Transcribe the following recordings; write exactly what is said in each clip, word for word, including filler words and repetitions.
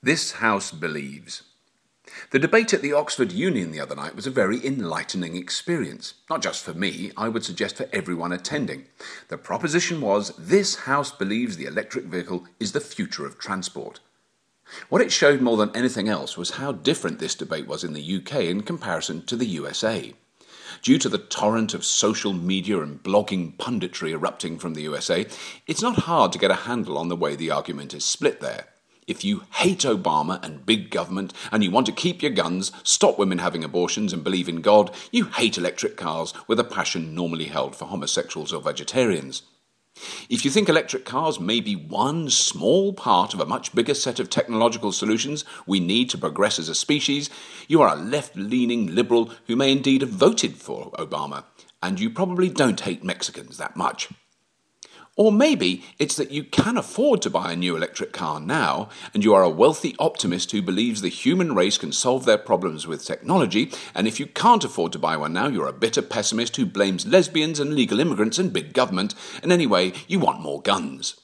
This House believes. The debate at the Oxford Union the other night was a very enlightening experience. Not just for me, I would suggest for everyone attending. The proposition was, this House believes the electric vehicle is the future of transport. What it showed more than anything else was how different this debate was in the U K in comparison to the U S A. Due to the torrent of social media and blogging punditry erupting from the U S A, it's not hard to get a handle on the way the argument is split there. If you hate Obama and big government and you want to keep your guns, stop women having abortions and believe in God, you hate electric cars with a passion normally held for homosexuals or vegetarians. If you think electric cars may be one small part of a much bigger set of technological solutions we need to progress as a species, you are a left-leaning liberal who may indeed have voted for Obama, and you probably don't hate Mexicans that much. Or maybe it's that you can afford to buy a new electric car now, and you are a wealthy optimist who believes the human race can solve their problems with technology, and if you can't afford to buy one now, you're a bitter pessimist who blames lesbians and legal immigrants and big government, and anyway, you want more guns.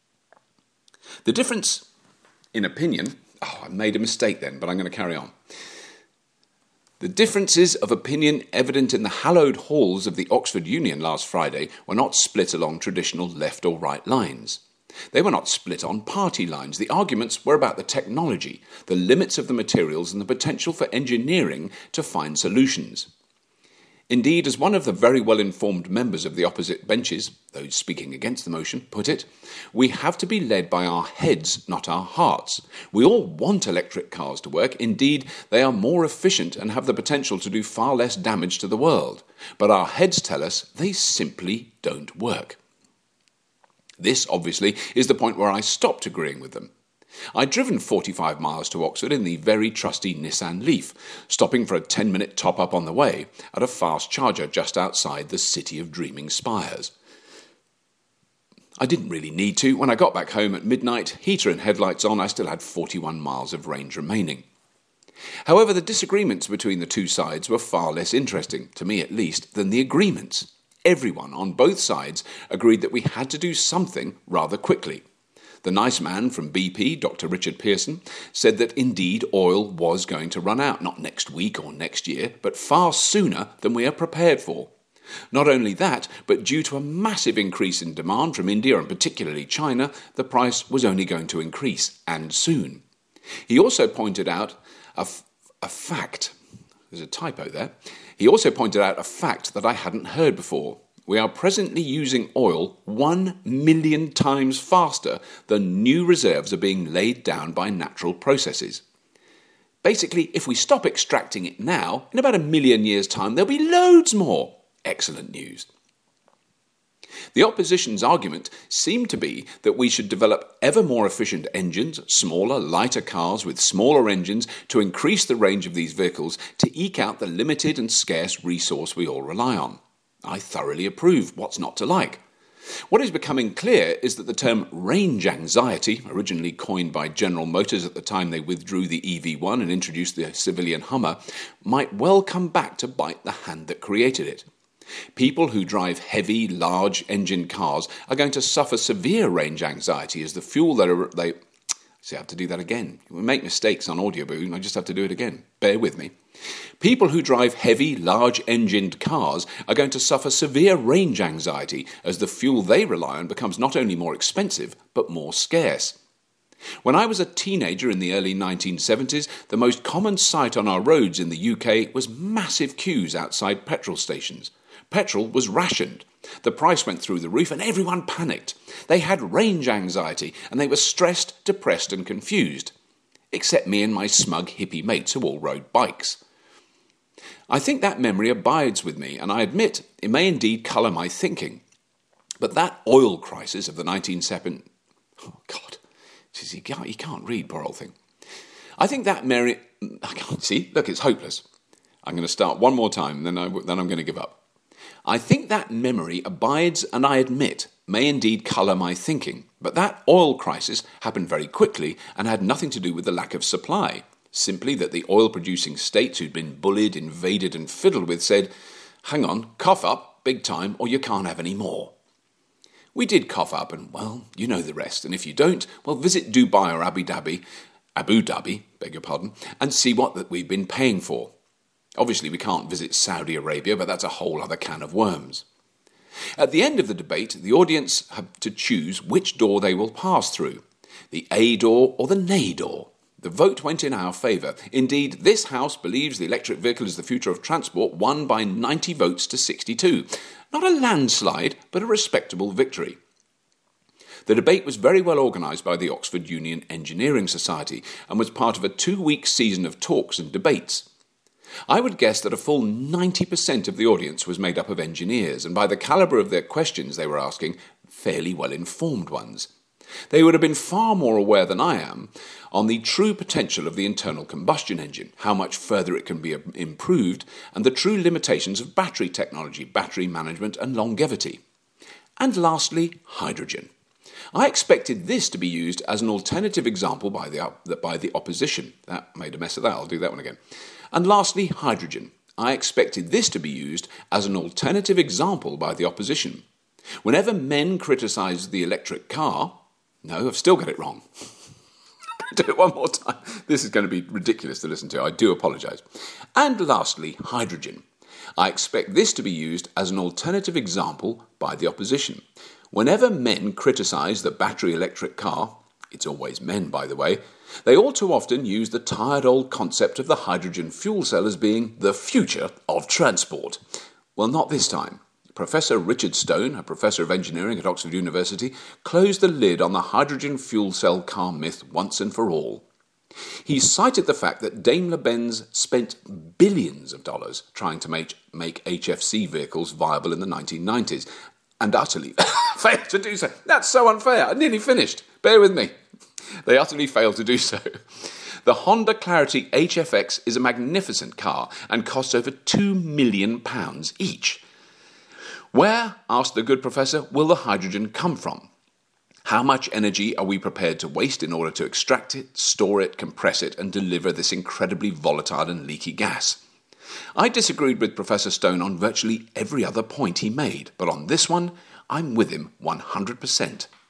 The difference in opinion... Oh, I made a mistake then, but I'm going to carry on. The differences of opinion evident in the hallowed halls of the Oxford Union last Friday were not split along traditional left or right lines. They were not split on party lines. The arguments were about the technology, the limits of the materials and the potential for engineering to find solutions. Indeed, as one of the very well-informed members of the opposite benches, those speaking against the motion, put it, we have to be led by our heads, not our hearts. We all want electric cars to work. Indeed, they are more efficient and have the potential to do far less damage to the world. But our heads tell us they simply don't work. This, obviously, is the point where I stopped agreeing with them. I'd driven forty-five miles to Oxford in the very trusty Nissan Leaf, stopping for a ten-minute top-up on the way at a fast charger just outside the City of Dreaming Spires. I didn't really need to. When I got back home at midnight, heater and headlights on, I still had forty-one miles of range remaining. However, the disagreements between the two sides were far less interesting, to me at least, than the agreements. Everyone on both sides agreed that we had to do something rather quickly. The nice man from B P, Doctor Richard Pearson, said that indeed oil was going to run out, not next week or next year, but far sooner than we are prepared for. Not only that, but due to a massive increase in demand from India and particularly China, the price was only going to increase, and soon. He also pointed out a, f- a fact. There's a typo there. He also pointed out a fact that I hadn't heard before. We are presently using oil one million times faster than new reserves are being laid down by natural processes. Basically, if we stop extracting it now, in about a million years' time, there'll be loads more. Excellent news. The opposition's argument seemed to be that we should develop ever more efficient engines, smaller, lighter cars with smaller engines to increase the range of these vehicles to eke out the limited and scarce resource we all rely on. I thoroughly approve. What's not to like? What is becoming clear is that the term range anxiety, originally coined by General Motors at the time they withdrew the E V one and introduced the civilian Hummer, might well come back to bite the hand that created it. People who drive heavy, large-engine cars are going to suffer severe range anxiety as the fuel that they... See, I have to do that again. We make mistakes on Audioboo, and I just have to do it again. Bear with me. People who drive heavy, large-engined cars are going to suffer severe range anxiety as the fuel they rely on becomes not only more expensive, but more scarce. When I was a teenager in the early nineteen seventies, the most common sight on our roads in the U K was massive queues outside petrol stations. Petrol was rationed. The price went through the roof and everyone panicked. They had range anxiety and they were stressed, depressed and confused. Except me and my smug hippie mates who all rode bikes. I think that memory abides with me, and I admit it may indeed colour my thinking. But that oil crisis of the nineteen seventies... Oh, God. You can't, you can't read, poor old thing. I think that memory... I can't see. Look, it's hopeless. I'm going to start one more time, and then, I, then I'm going to give up. I think that memory abides, and I admit, may indeed colour my thinking. But that oil crisis happened very quickly and had nothing to do with the lack of supply. Simply that the oil-producing states who'd been bullied, invaded and fiddled with said, hang on, cough up, big time, or you can't have any more. We did cough up and, well, you know the rest. And if you don't, well, visit Dubai or Abu Dhabi Abu Dhabi, beg your pardon, and see what that we've been paying for. Obviously, we can't visit Saudi Arabia, but that's a whole other can of worms. At the end of the debate, the audience have to choose which door they will pass through, the A door or the nay door. The vote went in our favour. Indeed, this House believes the electric vehicle is the future of transport, won by ninety votes to sixty-two. Not a landslide, but a respectable victory. The debate was very well organised by the Oxford Union Engineering Society and was part of a two-week season of talks and debates. I would guess that a full ninety percent of the audience was made up of engineers, and by the calibre of their questions they were asking, fairly well-informed ones. They would have been far more aware than I am on the true potential of the internal combustion engine, how much further it can be improved, and the true limitations of battery technology, battery management and longevity. And lastly, hydrogen. I expected this to be used as an alternative example by the, by the opposition. That made a mess of that, I'll do that one again. And lastly, hydrogen. I expected this to be used as an alternative example by the opposition. Whenever men criticise the electric car, no, I've still got it wrong. Do it one more time. This is going to be ridiculous to listen to. I do apologise. And lastly, hydrogen. I expect this to be used as an alternative example by the opposition. Whenever men criticise the battery electric car, it's always men, by the way, they all too often use the tired old concept of the hydrogen fuel cell as being the future of transport. Well, not this time. Professor Richard Stone, a professor of engineering at Oxford University, closed the lid on the hydrogen fuel cell car myth once and for all. He cited the fact that Daimler-Benz spent billions of dollars trying to make, make H F C vehicles viable in the nineteen nineties, and utterly failed to do so. That's so unfair. I nearly finished. Bear with me. They utterly failed to do so. The Honda Clarity H F X is a magnificent car and costs over two million pounds each. Where, asked the good professor, will the hydrogen come from? How much energy are we prepared to waste in order to extract it, store it, compress it, and deliver this incredibly volatile and leaky gas? I disagreed with Professor Stone on virtually every other point he made, but on this one, I'm with him one hundred percent.